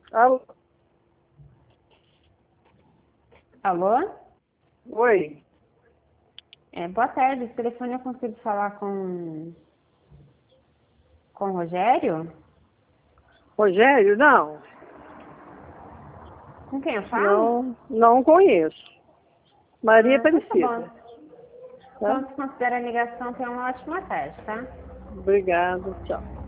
Alô? Alô? Oi. Boa tarde, esse telefone eu consigo falar com o Rogério? Rogério? Não. Com quem eu falo? Não conheço. Maria Então tá Aparecida. bom. Tá? Então, se considera a ligação, tenha uma ótima tarde, tá? Obrigada. Tchau.